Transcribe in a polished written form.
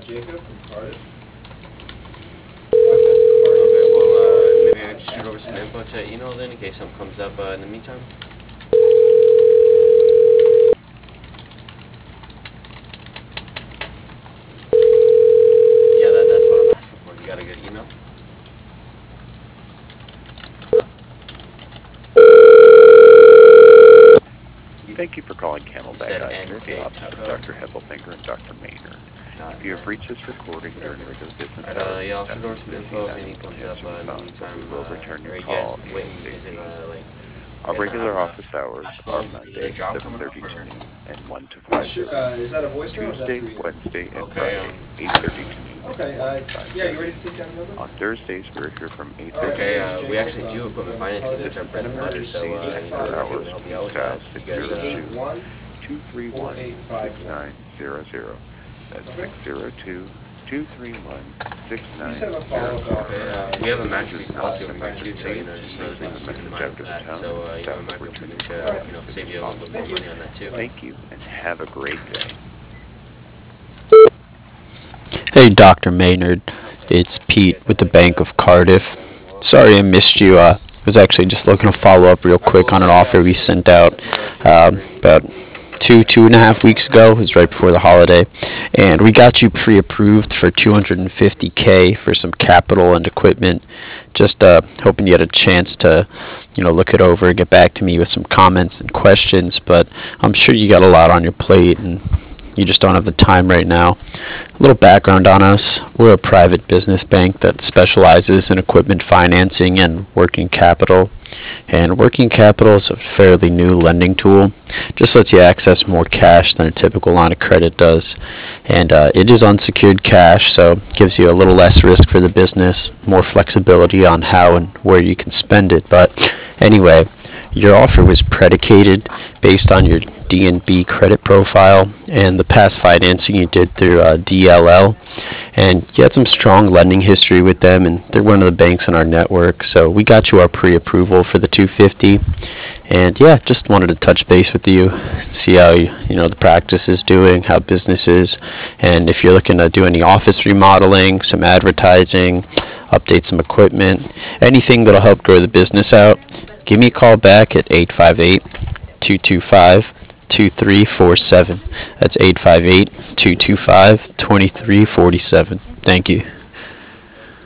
Jacob from Cardiff. Okay, well, maybe I could just shoot over some info to email then in case something comes up in the meantime. Yeah, that's what I'm asking for. You got a good email? Thank you for calling You said Camelback Eye Care, the office of NK Dr. Heffelfinger and Dr. Maynard. If you have reached this recording during regular business hours, yeah, I'll that shoot over means some we info if cannot anything comes up answer the in the phone, but meantime. we will return Are your you guys call waiting? Is it ASAP. like? Our You guys not regular having office hours well, are did a Monday, job come up 7:30 or? to noon, and 1 to Sure. 5:30. Is that a voicemail or is that Tuesday, for you? Wednesday, and Okay. Friday, 8:30 to noon, Okay. and 1 to Yeah, you 5:30. ready to take down the number? On Thursdays, we're here from 8:30 Okay, a.m. to we 1 actually do p.m. equipment financing. If That's this our is bread an and butter. So, emergency, our if hours, we help you out please with that, dial you guys, 602-231-6900. That's Okay. 602-231-6900. we have a This mattress is not policy an over here too, so emergency. just Please leave a keep in message mind after for the that. tone, So, and staff we might will be able return to, your call as soon save as you a little bit more possible. money on that too. Thank you, and have a great day. Hey, Dr. Maynard. It's Pete with the Bank of Cardiff. Sorry I missed you. Was actually just looking to follow up real quick on an offer we sent out about 2.5 weeks ago. It was right before the holiday. And we got you pre-approved for $250K for some capital and equipment. Just hoping you had a chance to, look it over and get back to me with some comments and questions. But I'm sure you got a lot on your plate and you just don't have the time right now. A little background on us. We're a private business bank that specializes in equipment financing and working capital. And working capital is a fairly new lending tool. Just lets you access more cash than a typical line of credit does. And it is unsecured cash, so gives you a little less risk for the business, more flexibility on how and where you can spend it. But anyway, your offer was predicated based on your D&B credit profile and the past financing you did through DLL. And you had some strong lending history with them, and they're one of the banks in our network. So we got you our pre-approval for the 250. And yeah, just wanted to touch base with you, see how the practice is doing, how business is, and if you're looking to do any office remodeling, some advertising, update some equipment, anything that'll help grow the business out. Give me a call back at 858-225-2347. That's 858-225-2347. Thank you.